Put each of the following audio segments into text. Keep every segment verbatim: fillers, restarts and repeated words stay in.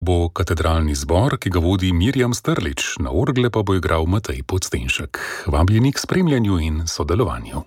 bo katedralni zbor, ki ga vodi Mirjam Strlič, na orgle pa bo igral Matej Podstenšek. Vabljeni k spremljanju in sodelovanju.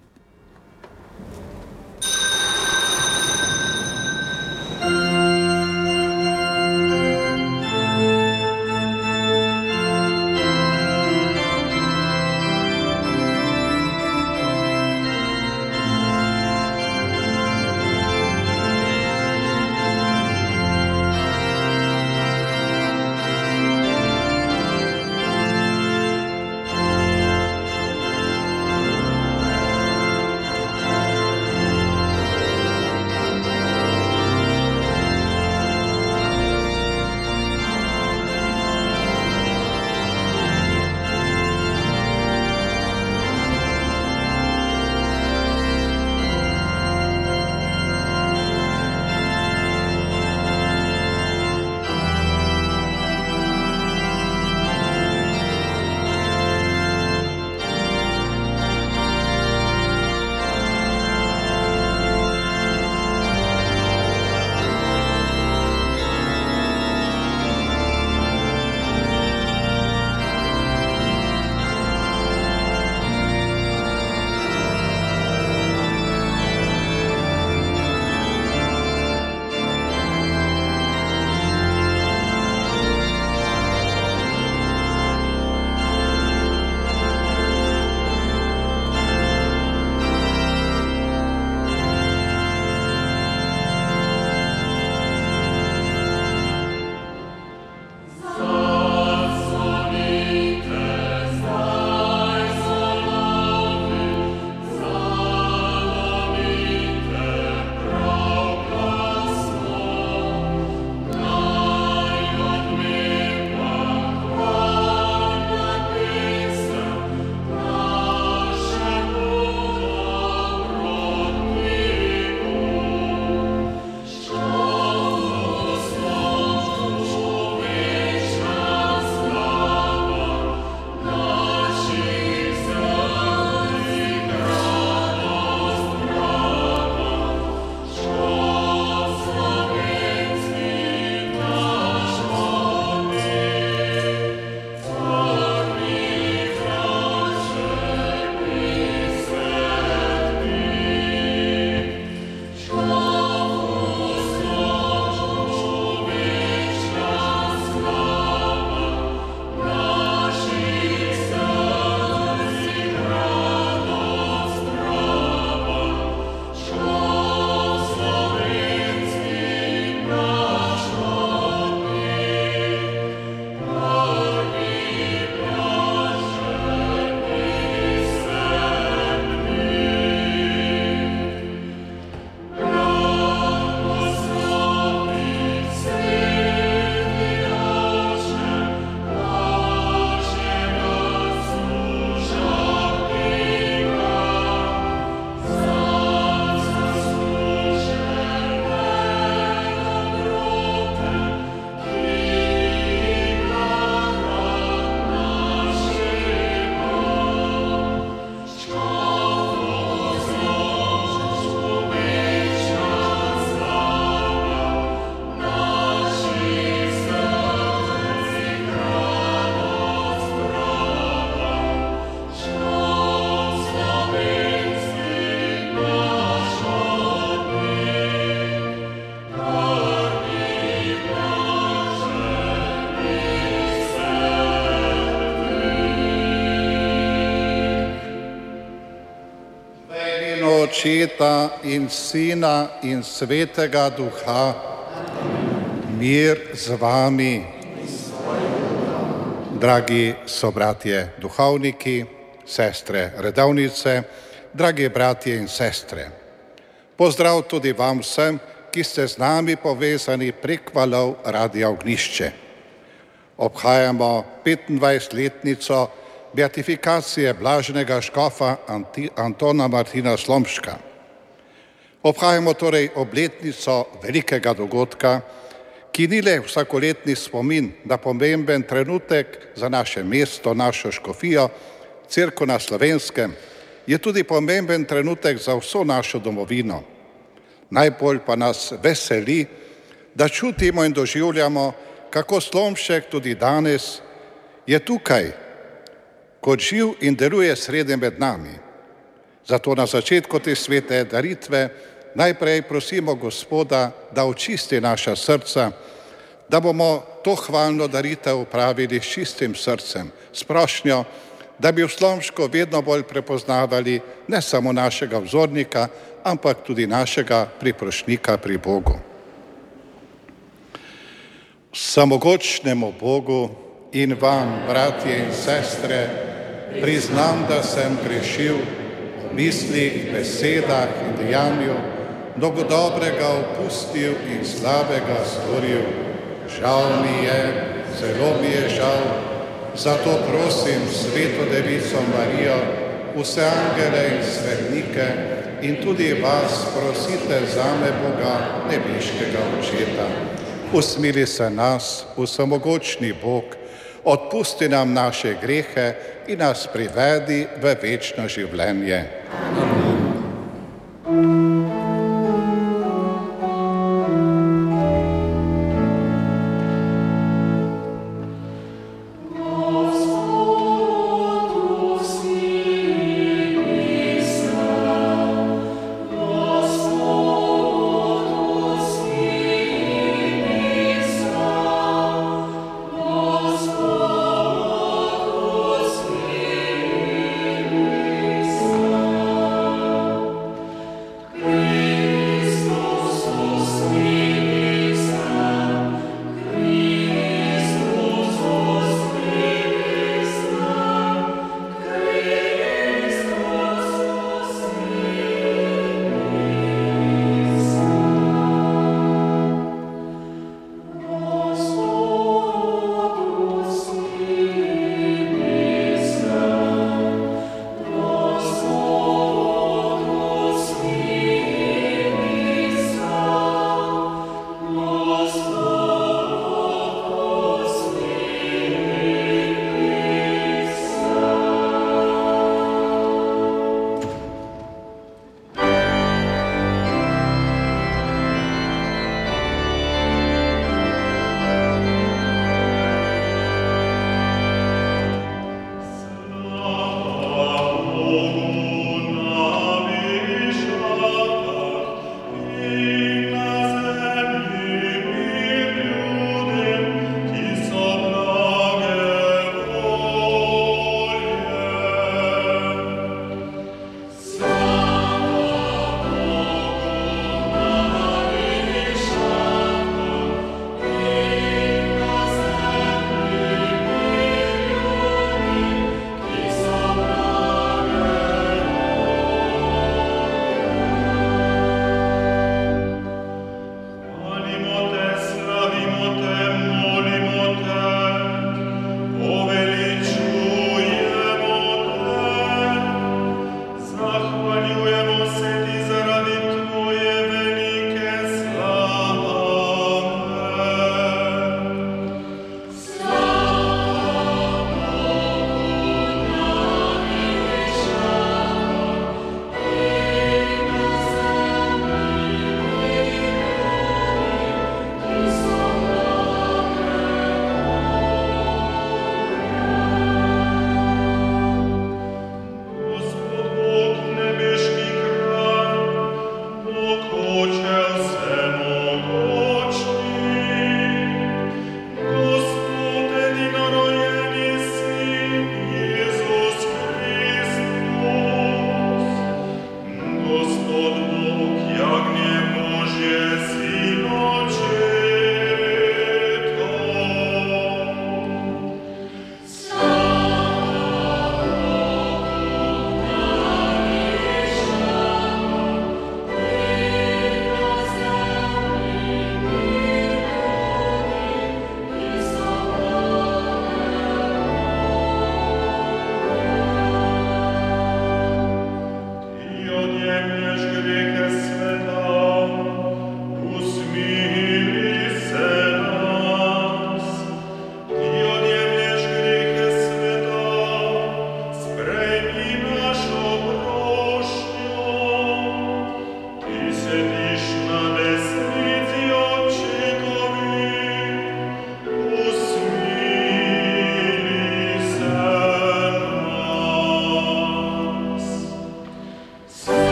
Očeta in Sina in Svetega Duha, mir z vami. Dragi sobratje duhovniki, sestre redovnice, dragi bratje in sestre. Pozdrav tudi vam vsem, ki ste z nami povezani prek valov Radia Ognjišče. Obhajamo petindvajsetletnico beatifikacije blaženega škofa Antona Martina Slomška. Obhajamo torej obletnico velikega dogodka, ki ni le vsakoletni spomin na pomemben trenutek za naše mesto, našo škofijo, Cerkev na Slovenskem, je tudi pomemben trenutek za vso našo domovino. Najbolj pa nas veseli, da čutimo in doživljamo, kako Slomšek tudi danes je tukaj, kot živ in deluje sredi med nami. Zato na začetku te svete daritve najprej prosimo Gospoda, da očisti naša srca, da bomo to hvalno daritev upravili s čistim srcem, s prošnjo, da bi v Slomšku vedno bolj prepoznavali ne samo našega vzornika, ampak tudi našega priprošnika pri Bogu. Samogočnemu Bogu in vam, bratje in sestre, priznam, da sem grešil v mislih, besedah in dejanju, mnogo dobrega opustil in slabega storil. Žal mi je, zelo mi je žal, zato prosim Sveto Devico Marijo, vse angele in svetnike in tudi vas prosite zame Boga, nebeškega Očeta. Usmili se nas, vsemogočni Bog, odpusti nam naše grehe in nas privedi v večno življenje. Amen. Oh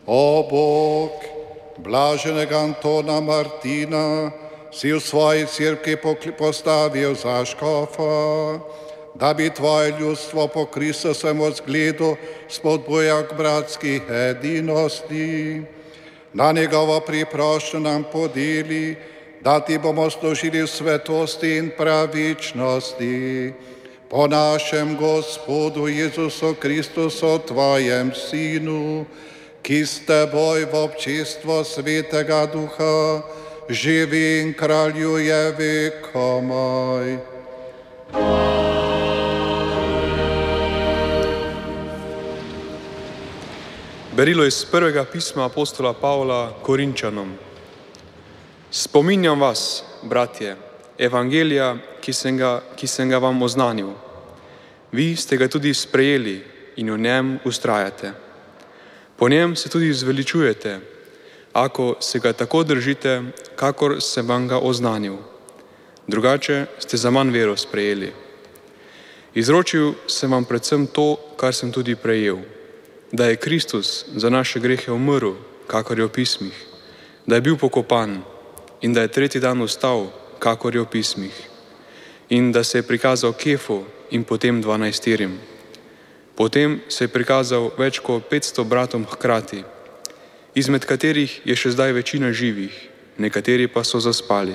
O Bog, blaženega Antona Martina si v svoji cerkvi postavil za škofa, da bi tvoje ljudstvo po Kristusovem zgledu spodbujal k bratski edinosti. Na njegovo priprošnjo nam podeli, da ti bomo služili v svetosti in pravičnosti. Po našem Gospodu Jezusu Kristusu, tvojem Sinu, ki s teboj v občestvo Svetega Duha živi in kraljuje vekomaj. Berilo iz prvega pisma apostola Pavla Korinčanom. Spominjam vas, bratje, evangelija, ki sem ga, ki sem ga vam oznanil. Vi ste ga tudi sprejeli in v njem ustrajate. Po njem se tudi zveličujete, ako se ga tako držite, kakor sem vam ga oznanil. Drugače ste za manj vero sprejeli. Izročil sem vam predvsem to, kar sem tudi prejel, da je Kristus za naše grehe umrl, kakor je v pismih, da je bil pokopan in da je tretji dan vstal, kakor je v pismih, in da se je prikazal Kefu in potem dvanajsterim. Potem se je prikazal več kot petsto bratom hkrati, izmed katerih je še zdaj večina živih, nekateri pa so zaspali.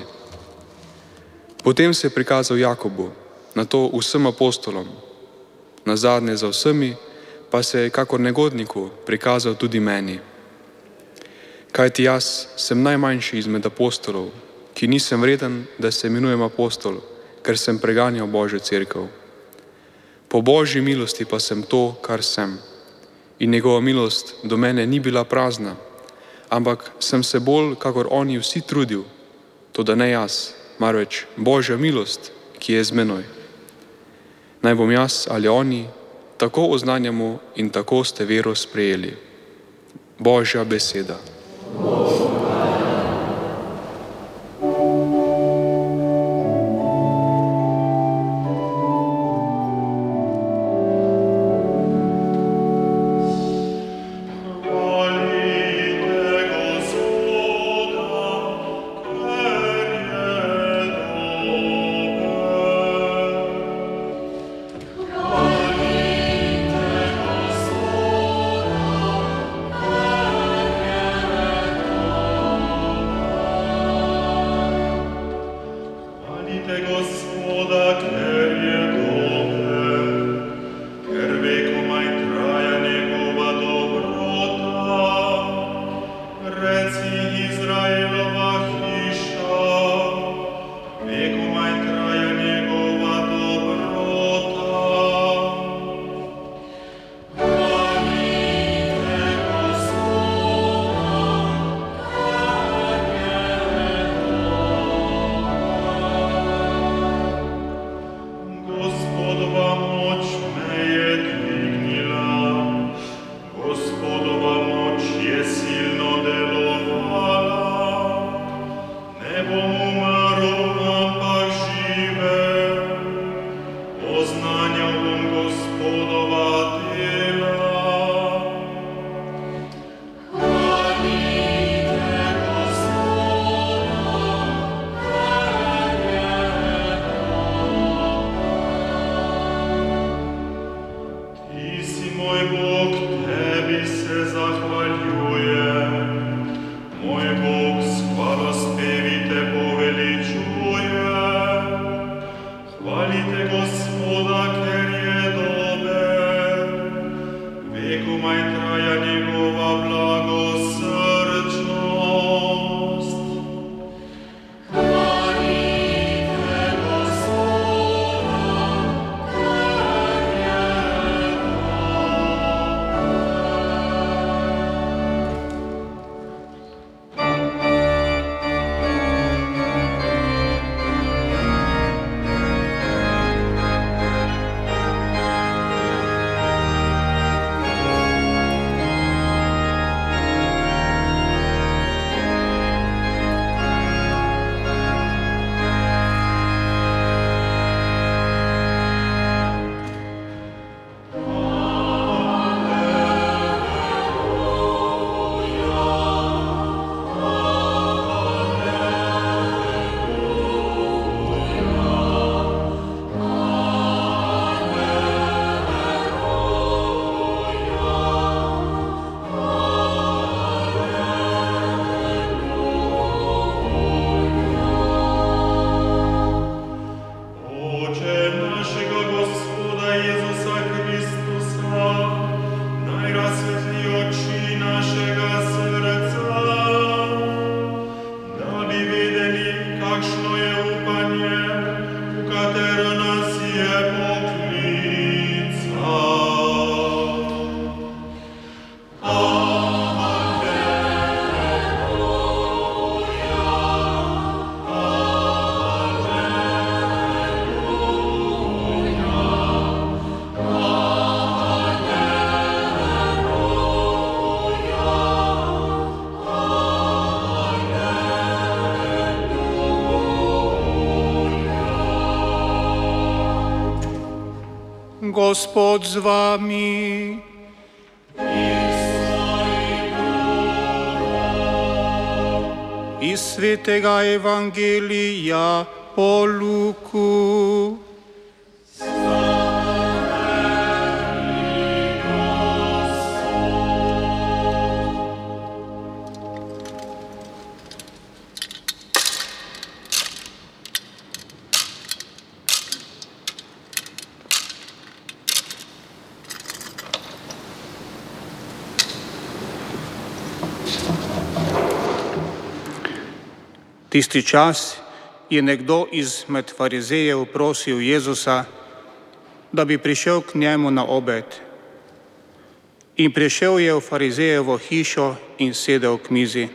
Potem se je prikazal Jakobu, nato vsem apostolom, nazadnje za vsemi, pa se je kakor negodniku prikazal tudi meni. Kajti jaz sem najmanjši izmed apostolov, ki nisem vreden, da se imenujem apostol, ker sem preganjal Božjo cerkev. Po Božji milosti pa sem to, kar sem. In njegova milost do mene ni bila prazna, ampak sem se bolj, kakor oni vsi trudil, toda ne jaz, marveč Božja milost, ki je z menoj. Naj bom jaz ali oni, tako oznanjamo in tako ste vero sprejeli. Božja beseda. Thank you. Gospod z vami. Iz svetega Evangelija po Luku. Tisti čas je nekdo izmed farizejev prosil Jezusa, da bi prišel k njemu na obed. In prišel je v farizejevo hišo in sedel k mizi.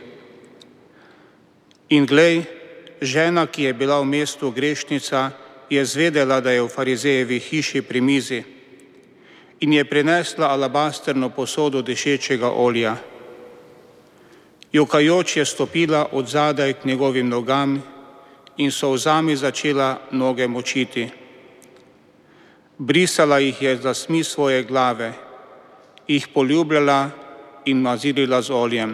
In glej, žena, ki je bila v mestu grešnica, je zvedela, da je v farizejevi hiši pri mizi in je prinesla alabasterno posodo dišečega olja. Jokajoč je stopila od zadaj k njegovim nogam in solzami začela noge močiti. Brisala jih je z lasmi svoje glave, jih poljubljala in mazilila z oljem.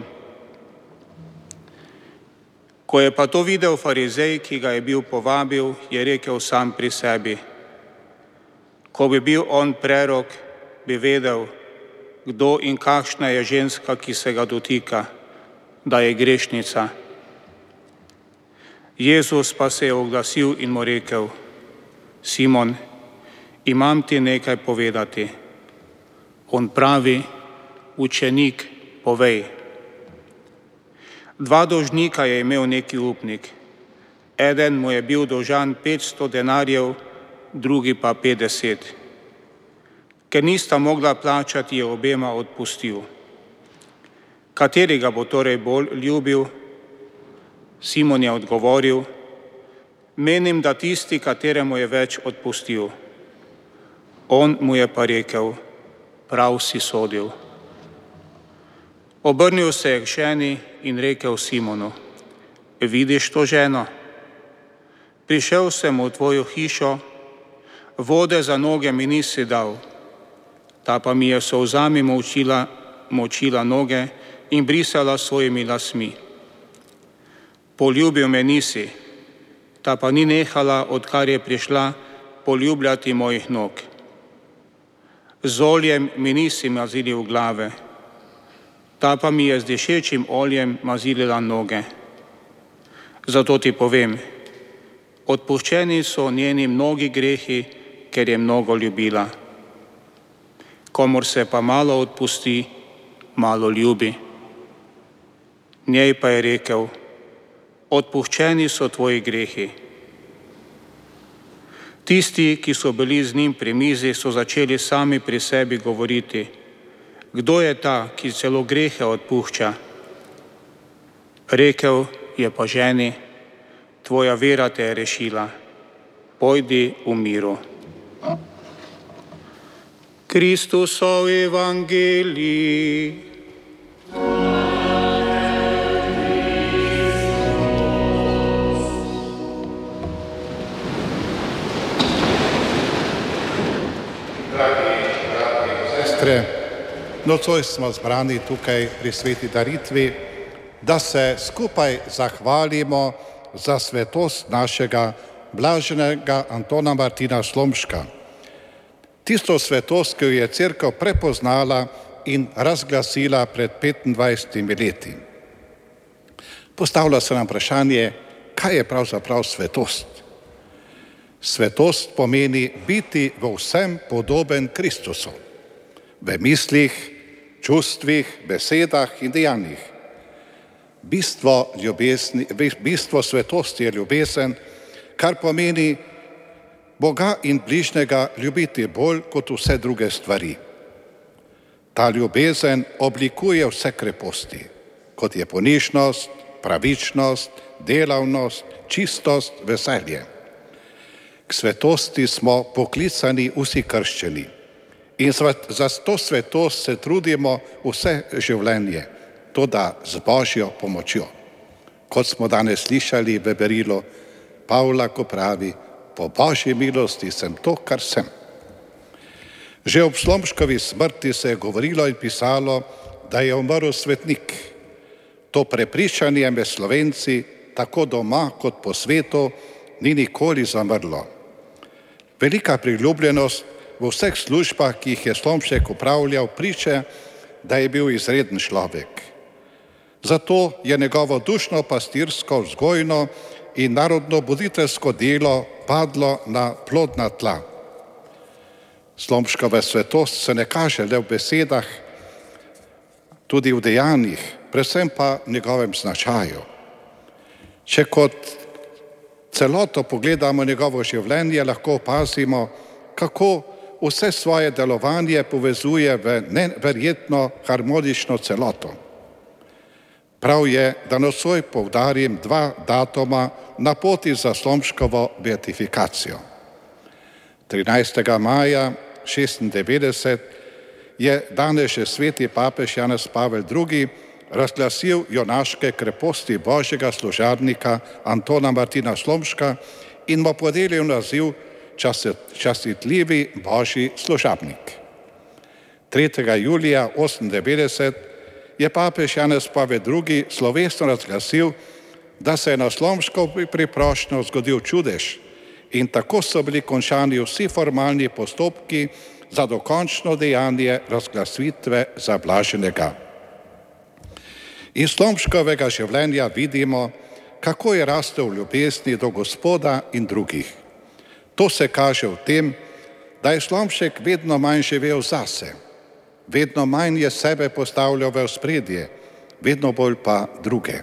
Ko je pa to videl farizej, ki ga je bil povabil, je rekel sam pri sebi: ko bi bil on prerok, bi vedel, kdo in kakšna je ženska, ki se ga dotika, da je grešnica. Jezus pa se je oglasil in mu rekel: Simon, imam ti nekaj povedati. On pravi: učenik, povej. Dva dolžnika je imel neki upnik. Eden mu je bil dolžan petsto denarjev, drugi pa petdeset. Ker nista mogla plačati, je obema odpustil. Katerega bo torej bolj ljubil? Simon je odgovoril: menim, da tisti, kateremu je več odpustil. On mu je pa rekel: prav si sodil. Obrnil se je k ženi in rekel Simonu: vidiš to ženo? Prišel sem v tvojo hišo, vode za noge mi nisi dal, ta pa mi je solzami močila, močila noge in brisala svojimi lasmi. Poljubil me nisi, ta pa ni nehala, odkar je prišla, poljubljati mojih nog. Z oljem mi nisi mazilil glave, ta pa mi je z dišečim oljem mazilila noge. Zato ti povem, odpuščeni so njeni mnogi grehi, ker je mnogo ljubila. Komur se pa malo odpusti, malo ljubi. Njej pa je rekel: odpuščeni so tvoji grehi. Tisti, ki so bili z njim pri mizi, so začeli sami pri sebi govoriti: kdo je ta, ki celo grehe odpušča? Rekel je pa ženi: tvoja vera te je rešila, pojdi v miru. Kristusov evangelij. Nocoj smo zbrani tukaj pri sveti daritvi, da se skupaj zahvalimo za svetost našega blaženega Antona Martina Slomška. Tisto svetost, ki jo je cerkev prepoznala in razglasila pred petindvajsetimi leti. Postavlja se nam vprašanje, kaj je pravzaprav svetost? Svetost pomeni biti v vsem podoben Kristusu. V mislih, čustvih, besedah in dejanjih. Bistvo, ljubezni, bistvo svetosti je ljubezen, kar pomeni Boga in bližnjega ljubiti bolj kot vse druge stvari. Ta ljubezen oblikuje vse kreposti, kot je ponižnost, pravičnost, delavnost, čistost, veselje. K svetosti smo poklicani vsi krščeni. In za to svetost se trudimo vse življenje, toda z Božjo pomočjo. Kot smo danes slišali v berilu Pavla, ko pravi: po Božji milosti sem to, kar sem. Že ob Slomškovi smrti se je govorilo in pisalo, da je umrl svetnik. To prepričanje med Slovenci, tako doma kot po svetu, ni nikoli zamrlo. Velika priljubljenost v vseh službah, ki jih je Slomšek upravljal, priče, da je bil izreden človek. Zato je njegovo dušno, pastirsko, vzgojno in narodno buditeljsko delo padlo na plodna tla. Slomškova svetost se ne kaže le v besedah, tudi v dejanjih, predvsem pa v njegovem značaju. Če kot celoto pogledamo njegovo življenje, lahko opazimo, kako vse svoje delovanje povezuje v neverjetno harmonično celoto. Prav je, da nocoj poudarim dva datuma na poti za Slomškovo beatifikacijo. trinajstega maja šestindevetdeset je danes že sveti papež Janez Pavel drugi razglasil junaške kreposti božjega služabnika Antona Martina Slomška in mu podelil naziv častitljivi božji služabnik. tretjega julija osemindevetdeset je papež Janez Pavel drugi slovesno razglasil, da se je na Slomškovi priprošnjo zgodil čudež in tako so bili končani vsi formalni postopki za dokončno dejanje razglasitve za blaženega. Iz Slomškovega življenja vidimo, kako je rastel v ljubezni do Gospoda in drugih. To se kaže v tem, da je Slomšek vedno manj živel zase, vedno manj je sebe postavljal v ospredje, vedno bolj pa druge.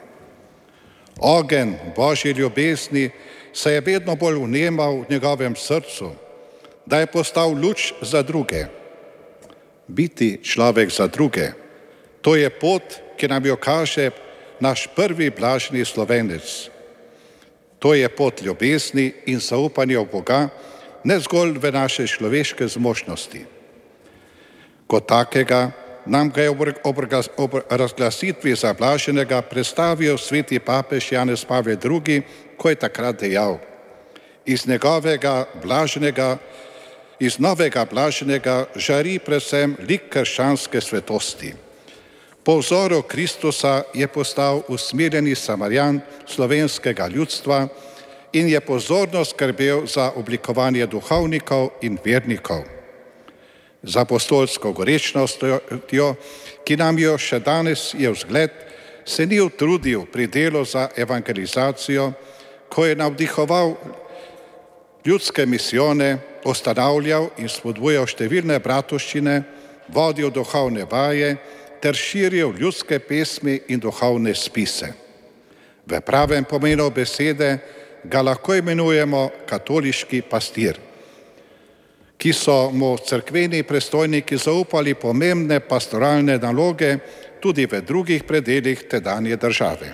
Ogenj božje ljubezni se je vedno bolj vnemal v njegovem srcu, da je postal luč za druge. Biti človek za druge, to je pot, ki nam jo kaže naš prvi blaženi Slovenec. To je pot ljubezni in zaupanja v Boga, ne zgolj v naše človeške zmožnosti. Kot takega nam ga je ob razglasitvi za blaženega predstavil sveti papež Janez Pavel drugi, ko je takrat dejal: iz njegovega blaženega, iz novega blaženega žari predvsem lik krščanske svetosti. Po vzoru Kristusa je postal usmerjeni Samarjan slovenskega ljudstva in je pozorno skrbel za oblikovanje duhovnikov in vernikov. Z apostolsko gorečnostjo, ki nam jo še danes je vzgled, se ni utrudil pri delu za evangelizacijo, ko je navdihoval ljudske misijone, ustanavljal in spodbujal številne bratovščine, vodil duhovne vaje ter širil ljudske pesmi in duhovne spise. V pravem pomenu besede ga lahko imenujemo katoliški pastir, ki so mu cerkveni predstojniki zaupali pomembne pastoralne naloge tudi v drugih predelih tedanje države.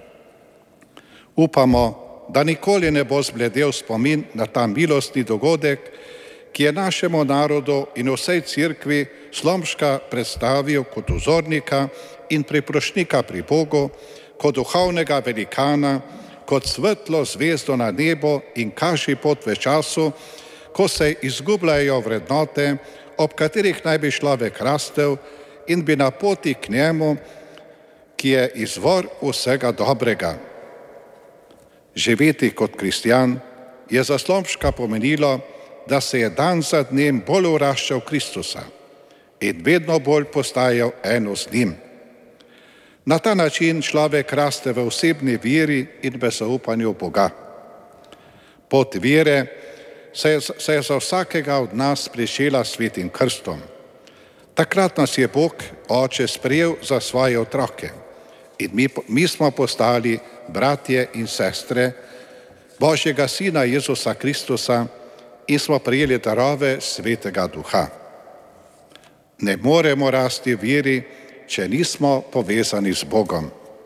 Upamo, da nikoli ne bo zbledel spomin na ta milostni dogodek, ki je našemu narodu in vsej cerkvi Slomška predstavil kot vzornika in priprošnika pri Bogu, kot duhovnega velikana, kot svetlo zvezdo na nebu in kaži pot v času, ko se izgubljajo vrednote, ob katerih naj bi človek rastel in bi na poti k njemu, ki je izvor vsega dobrega. Živeti kot kristjan je za Slomška pomenilo, da se je dan za dnem bolj vraščal Kristusa in vedno bolj postajal eno z njim. Na ta način človek raste v osebni veri in v zaupanju Boga. Pot vere se je, se je za vsakega od nas pričela s svetim krstom. Takrat nas je Bog, Oče, sprejel za svoje otroke in mi, mi smo postali bratje in sestre Božjega Sina Jezusa Kristusa in smo prejeli darove Svetega Duha. Ne moremo rasti v veri, če nismo povezani z Bogom.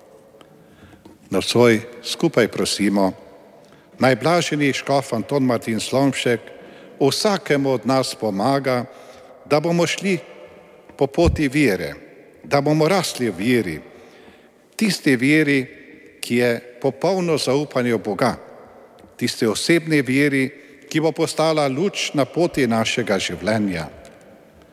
Nocoj skupaj prosimo, naj blaženi škof Anton Martin Slomšek vsakemu od nas pomaga, da bomo šli po poti vere, da bomo rasli v veri, tisti veri, ki je popolno zaupanje v Boga, tisti osebni veri, ki bo postala luč na poti našega življenja.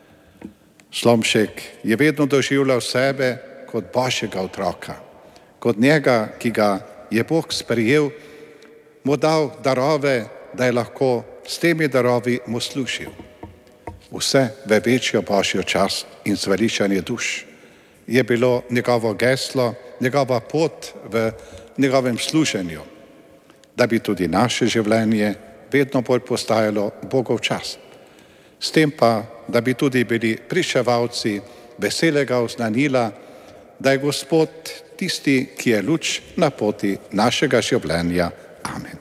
Slomšek je vedno doživljal sebe kot Božjega otroka, kot njega, ki ga je Bog sprejel, mu dal darove, da je lahko s temi darovi mu služil. Vse v večjo Božjo čast in zveličanje duš je bilo njegovo geslo, njegova pot v njegovem služenju, da bi tudi naše življenje vedno bolj postajalo Bogov čast. S tem pa, da bi tudi bili pričevalci veselega oznanila, da je Gospod tisti, ki je luč na poti našega življenja. Amen.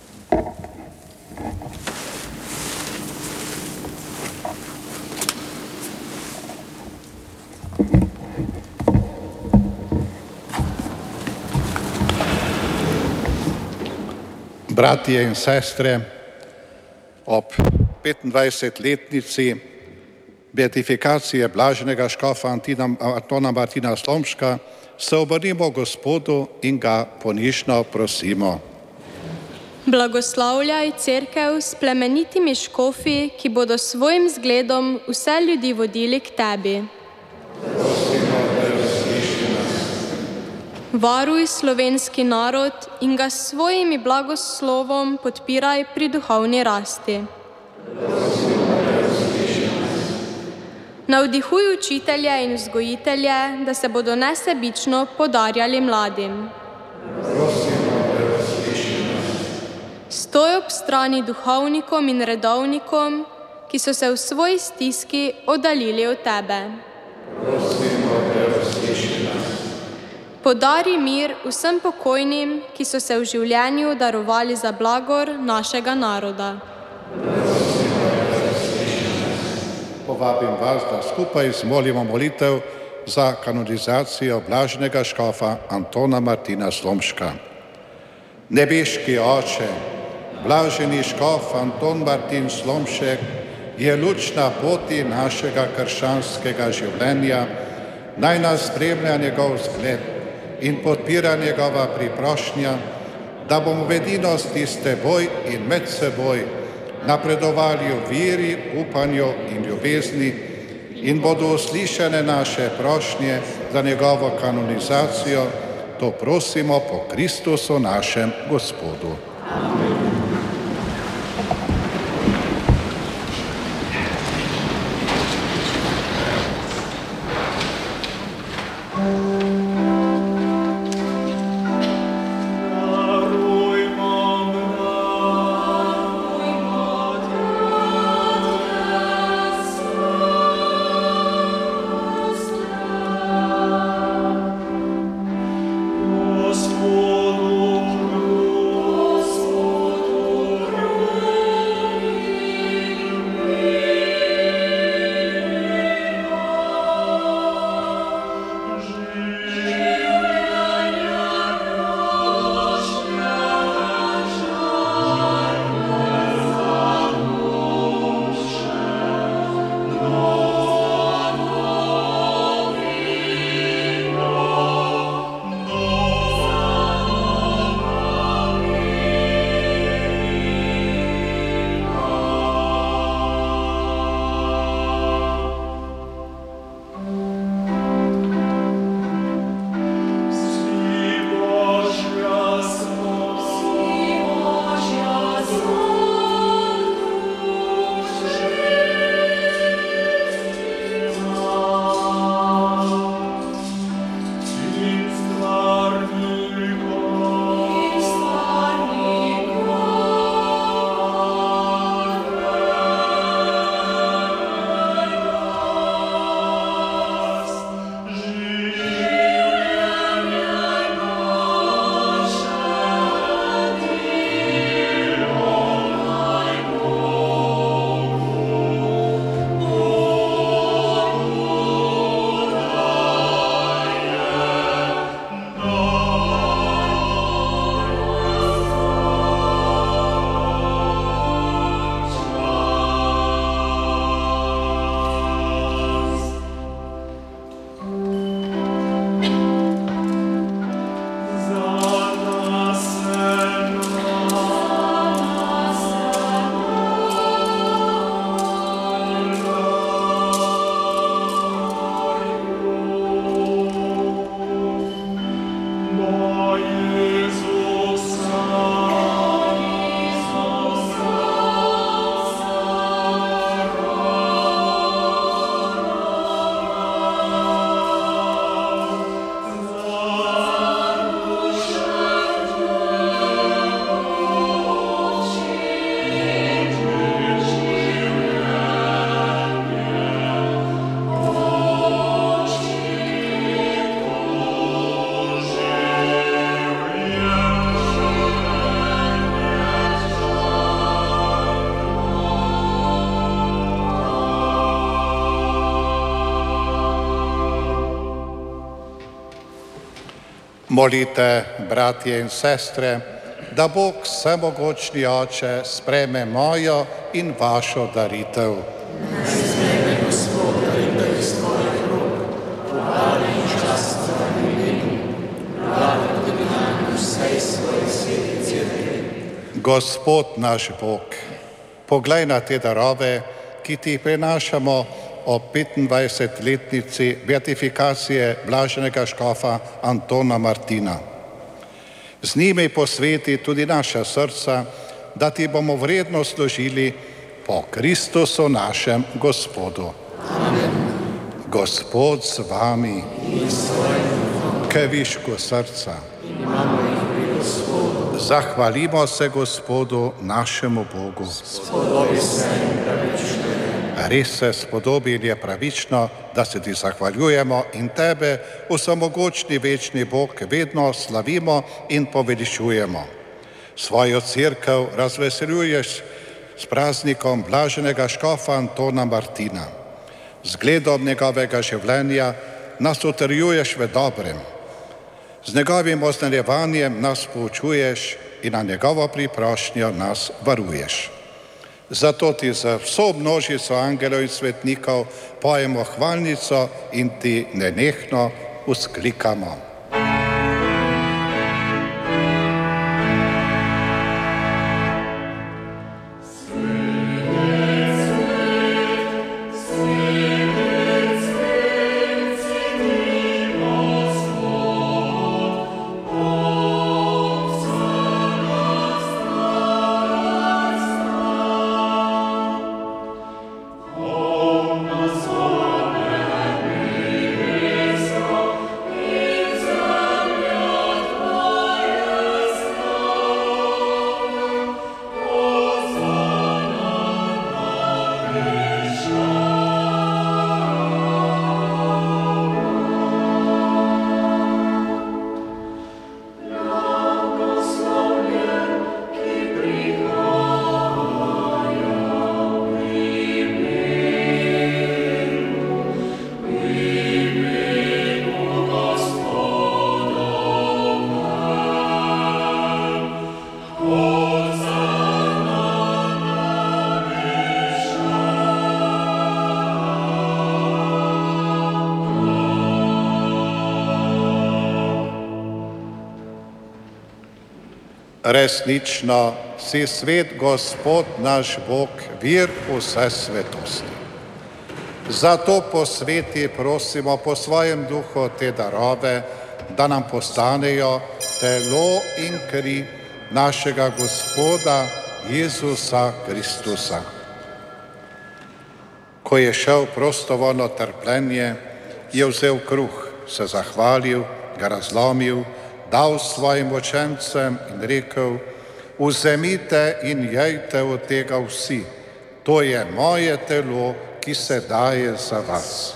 Bratje in sestre, ob petindvajsetletnici beatifikacije blaženega škofa Antona Martina Slomška se obrnimo Gospodu in ga ponižno prosimo. Blagoslavljaj cerkev s plemenitimi škofi, ki bodo svojim zgledom vse ljudi vodili k tebi. Varuj slovenski narod in ga s svojimi blagoslovom podpiraj pri duhovni rasti. Navdihuj učitelje in vzgojitelje, da se bodo nesebično podarjali mladim. Stoj ob strani duhovnikom in redovnikom, ki so se v svoji stiski oddaljili od tebe. Podari mir vsem pokojnim, ki so se v življenju darovali za blagor našega naroda. Povabim vas, da skupaj zmolimo molitev za kanonizacijo blaženega škofa Antona Martina Slomška. Nebeški Oče, blaženi škof Anton Martin Slomšek je luč na poti našega krščanskega življenja, naj nas spremlja njegov zgled in podpira njegova priprošnja, da bomo v edinosti s teboj in med seboj napredovali v veri, upanju in ljubezni in bodo uslišane naše prošnje za njegovo kanonizacijo. To prosimo po Kristusu našem Gospodu. Amen. Господу, Господу. Molite, bratje in sestre, da Bog vsemogočni Oče sprejme mojo in vašo daritev. Gospod naš Bog, poglej na te darove, ki ti jih prinašamo o petindvajsetletnici beatifikacije blaženega škofa Antona Martina. Z njimi posveti tudi naša srca, da ti bomo vredno služili po Kristusu našem Gospodu. Amen. Gospod z vami, k višku srca. Zahvalimo se Gospodu našemu Bogu. Spodobi se in pravično. Res se spodobi in je pravično, da se ti zahvaljujemo in tebe, vsemogočni večni Bog, vedno slavimo in poveličujemo. Svojo cerkev razveseljuješ s praznikom blaženega škofa Antona Martina. Zgledom njegovega življenja nas utrjuješ v dobrem. Z njegovim oznanjevanjem nas poučuješ in na njegovo priprošnjo nas varuješ. Zato ti za vso množico angelov in svetnikov pojemo hvalnico in ti nenehno vzklikamo. Resnično si svet Gospod naš Bog, vir vse svetosti. Zato posveti, prosimo, po svojem duhu te darove, da nam postanejo telo in kri našega Gospoda Jezusa Kristusa. Ko je šel prostovoljno trpljenje, je vzel kruh, se zahvalil, ga razlomil, dal svojim učencem in rekel: vzemite in jejte od tega vsi, to je moje telo, ki se daje za vas.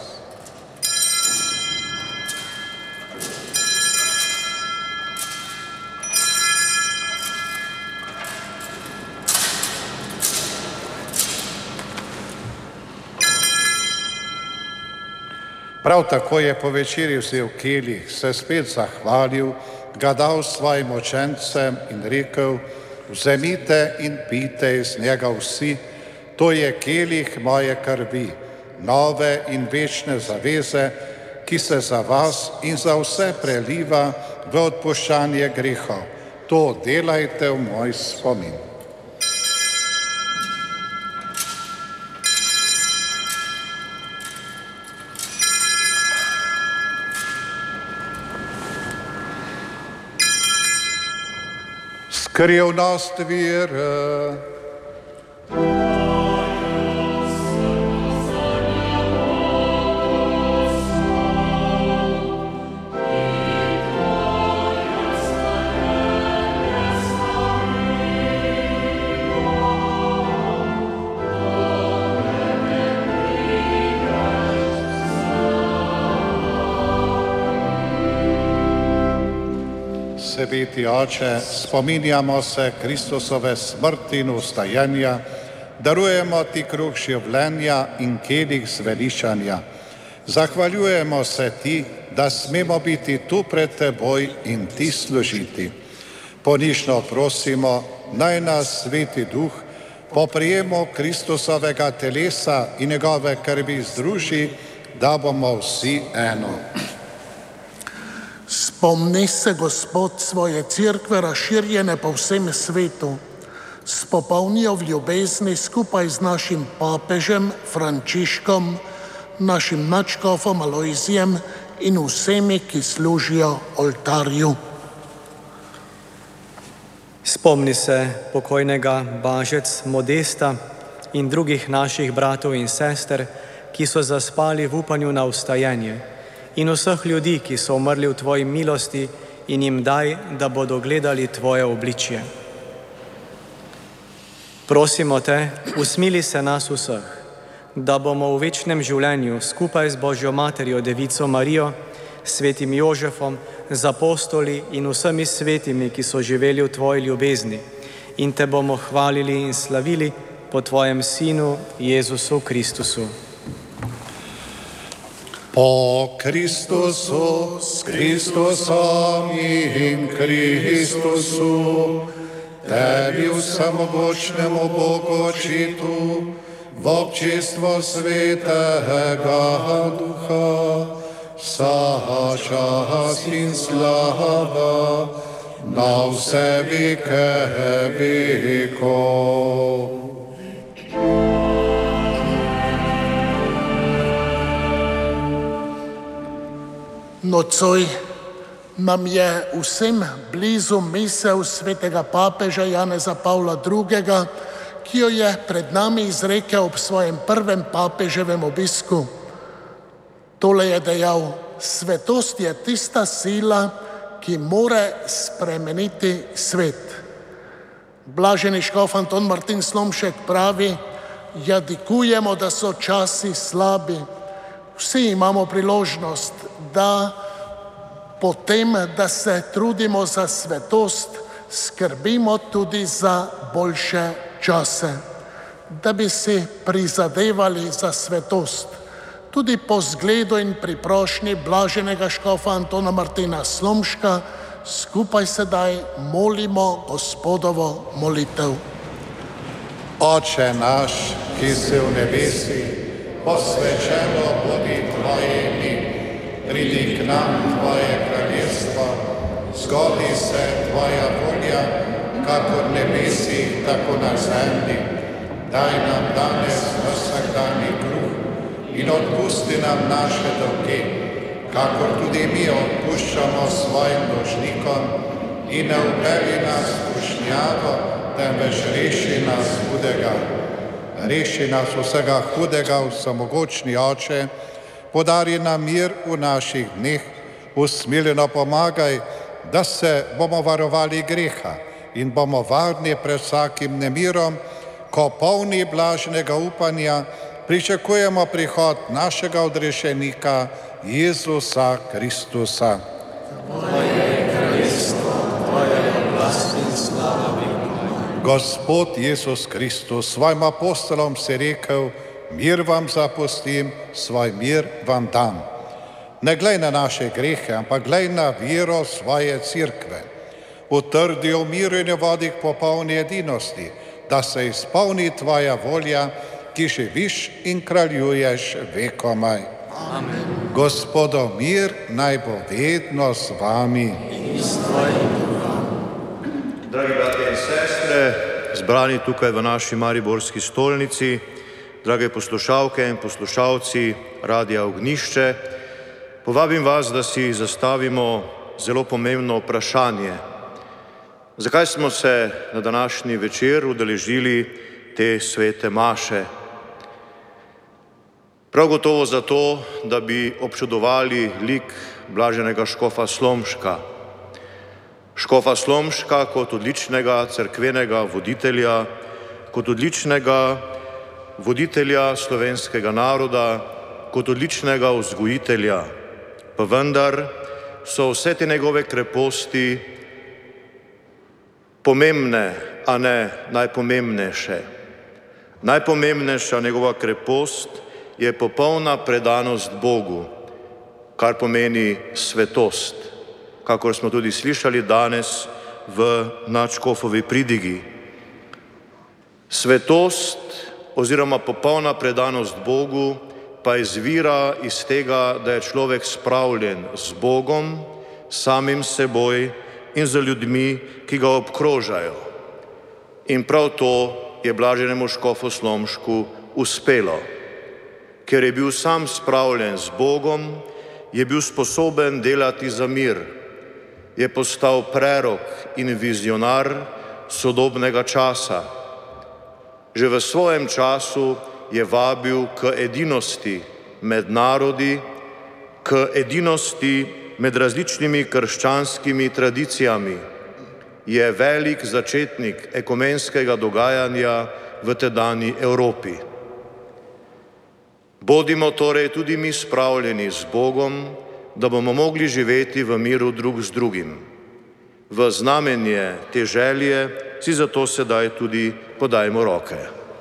Prav tako je po večerji vzel kelih, se spet zahvalil, ga dal svojim učencem in rekel: vzemite in pijte iz njega vsi, to je kelih moje krvi, nove in večne zaveze, ki se za vas in za vse preliva v odpuščanje grehov. To delajte v moj spomin. Skrivnost vere. Sveti Oče, spominjamo se Kristusove smrti in vstajanja, darujemo ti kruh življenja in kelih zveličanja. Zahvaljujemo se ti, da smemo biti tu pred teboj in ti služiti. Ponižno prosimo, naj nas Sveti Duh po prijemu Kristusovega telesa in njegove krvi združi, da bomo vsi eno. Spomni se, Gospod, svoje cerkve razširjene po vsem svetu. Spopolni jo v ljubezni skupaj z našim papežem Frančiškom, našim nadškofom Alojzijem in vsemi, ki služijo oltarju. Spomni se pokojnega Bažec Modesta in drugih naših bratov in sester, ki so zaspali v upanju na vstajenje, in vseh ljudi, ki so umrli v tvoji milosti, in jim daj, da bodo gledali tvoje obličje. Prosimo te, usmili se nas vseh, da bomo v večnem življenju skupaj z Božjo materjo Devico Marijo, svetim Jožefom, z apostoli in vsemi svetimi, ki so živeli v tvoji ljubezni, in te bomo hvalili in slavili po tvojem Sinu Jezusu Kristusu. Po Kristusu, s Kristusom in Kristusu, tebi vsemogočnemu Bogu Očitu, v občinstvu Svetega Duha, vsa čast in slava na vse veke vekov. Nocoj nam je vsem blizu misel svetega papeža Janeza Pavla drugega, ki jo je pred nami izrekel ob svojem prvem papeževem obisku. Tole je dejal: svetost je tista sila, ki more spremeniti svet. Blaženi škof Anton Martin Slomšek pravi: jadikujemo, da so časi slabi. Vsi imamo priložnost, da potem, da se trudimo za svetost, skrbimo tudi za boljše čase, da bi si prizadevali za svetost. Tudi po zgledu in priprošnji blaženega škofa Antona Martina Slomška skupaj sedaj molimo Gospodovo molitev. Oče naš, ki si v nebesih, posvečeno bodi tvoje ime, pridi k nam tvoje kraljestvo, zgodi se tvoja volja, kakor v nebesih, tako na zemlji. Daj nam danes vsakdanji kruh in odpusti nam naše dolge, kakor tudi mi odpuščamo svojim dolžnikom, in ne uvedi nas v skušnjavo, temveč reši nas hudega. Reši nas vsega hudega, vsemogočni Oče, podari nam mir v naših dneh, usmiljeno pomagaj, da se bomo varovali greha in bomo varni pred vsakim nemirom, ko polni blaženega upanja pričakujemo prihod našega odrešenika Jezusa Kristusa. Tvoje kraljestvo, tvoja oblast in slava. Gospod Jezus Kristus svojim apostolom si rekel: mir vam zapustim, svoj mir vam dam. Ne glej na naše grehe, ampak glej na vero svoje cerkve. Utrdi v miru in vodi k popolni edinosti, da se izpolni tvoja volja, ki živiš in kraljuješ vekomaj. Amen. Gospodov mir naj bo vedno z vami. In s tvojim duhom. Dragi bratje in sestre, zbrani tukaj v naši mariborski stolnici, drage poslušalke in poslušalci Radia Ognjišče, povabim vas, da si zastavimo zelo pomembno vprašanje. Zakaj smo se na današnji večer udeležili te svete maše? Prav gotovo zato, da bi občudovali lik blaženega škofa Slomška. Škofa Slomška kot odličnega cerkvenega voditelja, kot odličnega voditelja slovenskega naroda, kot odličnega vzgojitelja, pa vendar so vse te njegove kreposti pomembne, a ne najpomembnejše. Najpomembnejša njegova krepost je popolna predanost Bogu, kar pomeni svetost, kakor smo tudi slišali danes v nadškofovi pridigi. Svetost oziroma popolna predanost Bogu pa izvira iz tega, da je človek spravljen z Bogom, samim seboj in z ljudmi, ki ga obkrožajo. In prav to je blaženemu škofu Slomšku uspelo. Ker je bil sam spravljen z Bogom, je bil sposoben delati za mir, je postal prerok in vizionar sodobnega časa. Že v svojem času je vabil k edinosti med narodi, k edinosti med različnimi krščanskimi tradicijami. Je velik začetnik ekumenskega dogajanja v tedanji Evropi. Bodimo torej tudi mi spravljeni z Bogom, da bomo mogli živeti v miru drug z drugim. V znamenje te želje si zato sedaj tudi podajmo roke.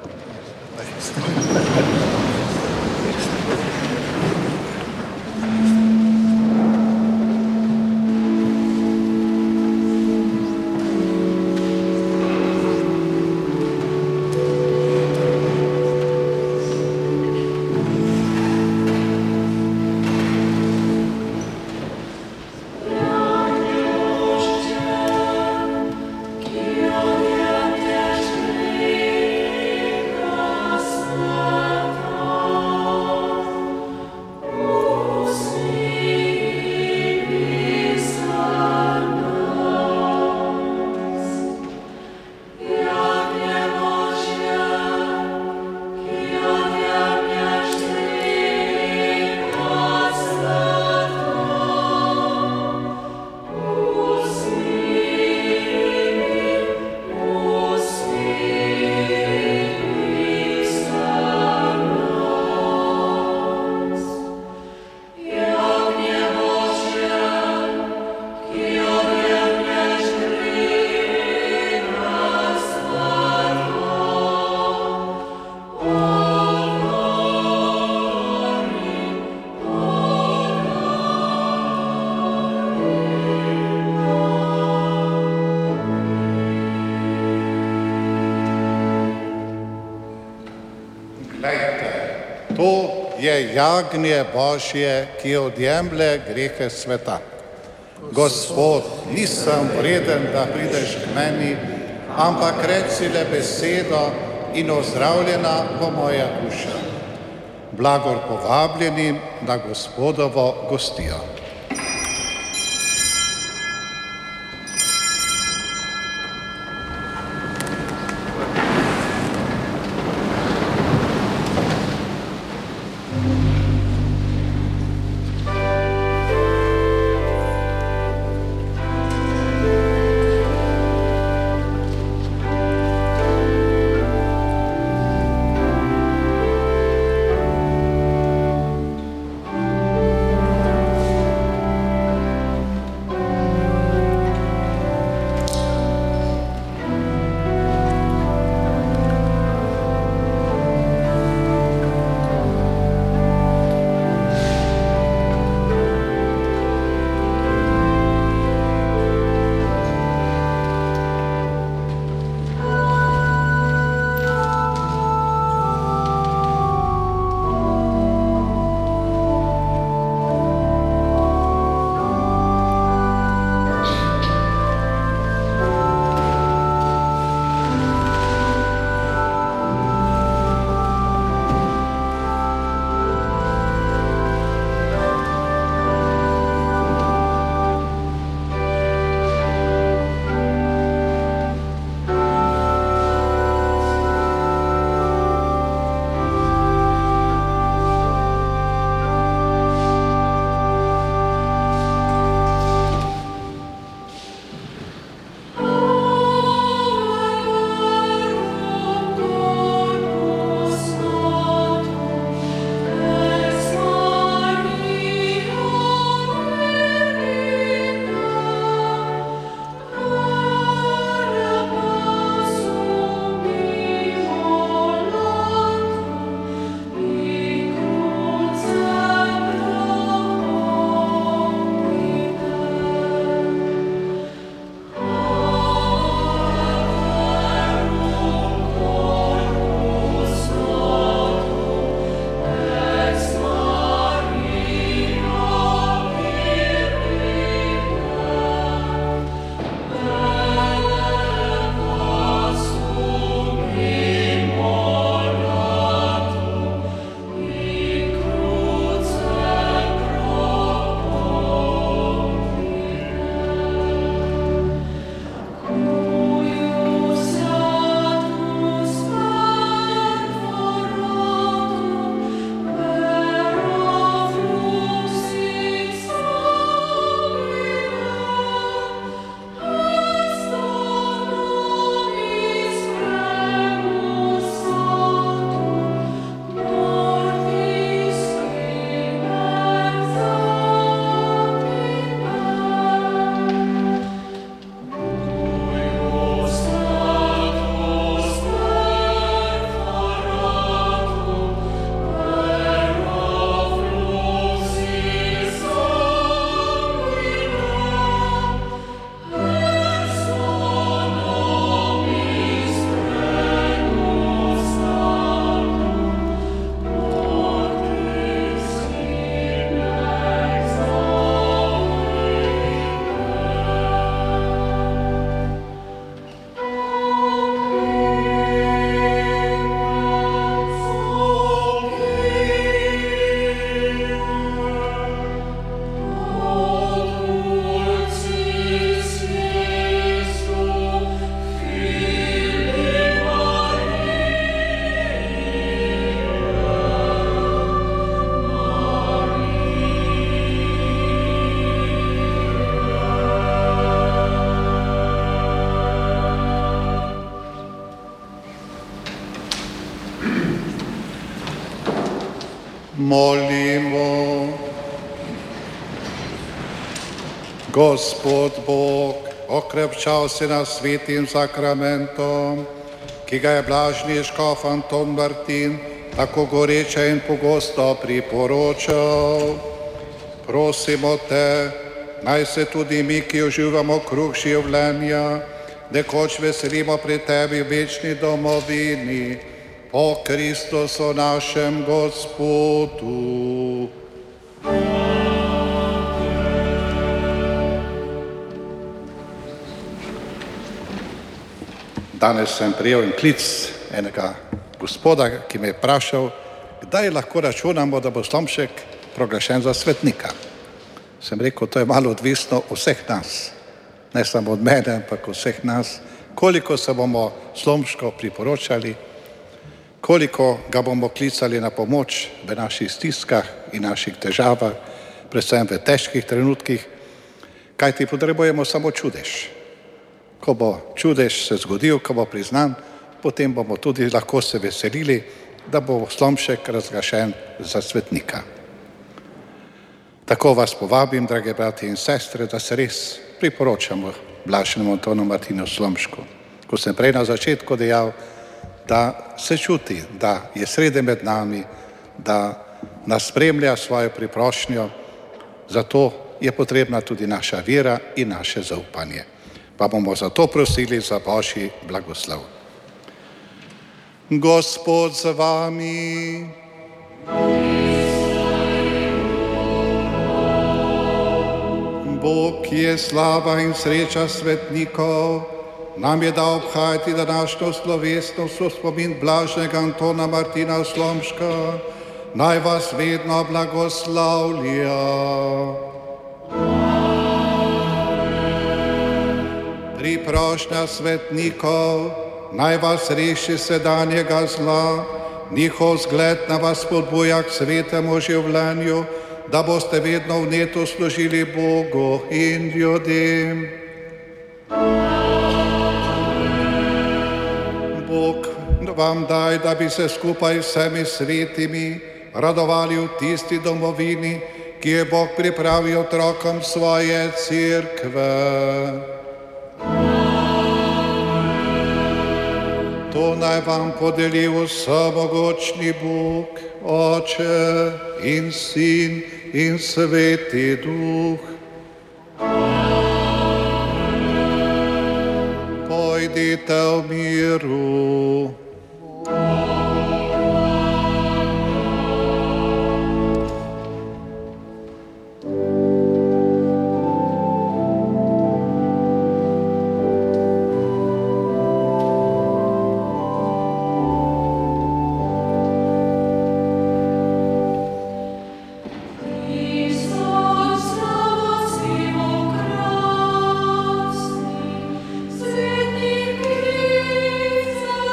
Je jagnje Božje, ki odjemlje grehe sveta. Gospod, nisem vreden, da prideš k meni, ampak reci le besedo in ozdravljena bo moja duša. Blagor povabljeni na Gospodovo gostijo. Molimo. Gospod Bog, okrepčal si nas svetim sakramentom, ki ga je blažni škof Anton Martin tako goreče in pogosto priporočal. Prosimo te, naj se tudi mi, ki uživamo kruh življenja, nekoč veselimo pri tebi v večni domovini, po Kristusu našem Gospodu. Danes sem prijel en klic enega gospoda, ki me je vprašal, kdaj lahko računamo, da bo Slomšek proglašen za svetnika. Sem rekel, to je malo odvisno od vseh nas, ne samo od mene, ampak od vseh nas, koliko se bomo Slomško priporočali, koliko ga bomo klicali na pomoč v naših stiskah in naših težavah, predvsem v težkih trenutkih, kajti potrebujemo samo čudež. Ko bo čudež se zgodil, ko bo priznan, potem bomo tudi lahko se veselili, da bo Slomšek razglašen za svetnika. Tako vas povabim, drage bratje in sestre, da se res priporočamo blaženemu Antonu Martinu Slomšku. Ko sem prej na začetku dejal, da se čuti, da je sredi med nami, da nas spremlja svojo priprošnjo, zato je potrebna tudi naša vera in naše zaupanje. Pa bomo zato prosili za Božji blagoslov. Gospod z vami. Bog, ki je slava in sreča svetnikov, nam je dal obhajati današnjo slovesnost v spomin blaženega Antona Martina Slomška. Naj vas vedno blagoslavlja. Priprošnja svetnikov, naj vas reši sedanjega zla, njihov zgled na vas spodbuja k svetemu življenju, da boste vedno vneto služili Bogu in ljudem. Bog vam daj, da bi se skupaj s vsemi svetimi radovali v tisti domovini, ki je Bog pripravil otrokom svoje cerkve. To naj vam podeli vsemogočni Bog, Oče in Sin in Sveti Duh. Pojdite v miru. Svetnik,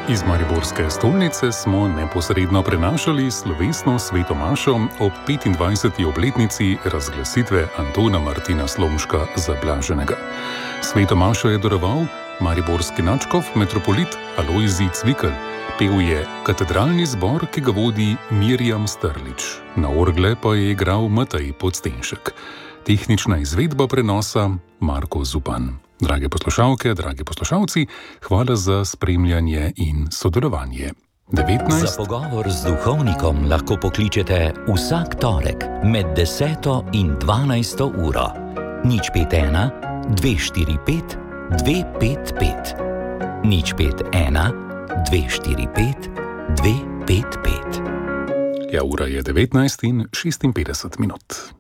Iz mariborske stolnice smo neposredno prenašali slovesno sveto mašo ob petindvajseti obletnici razglasitve Antona Martina Slomška za blaženega. Sveto mašo je daroval mariborski nadškof metropolit Alojzij Cvikl. Pel je katedralni zbor, ki ga vodi Mirjam Strlič. Na orgle pa je igral Matej Podstenšek. Tehnična izvedba prenosa Marko Zupan. Drage poslušalke, dragi poslušalci, hvala za spremljanje in sodelovanje. devetnajst Za pogovor z duhovnikom lahko pokličete vsak torek med deseto in dvanajsto uro. Nič pet ena, dve štiri pet, dve pet pet. Nič pet ena, dve štiri pet, dve pet pet. Ja, ura je devetnajst in šestinpetdeset minut.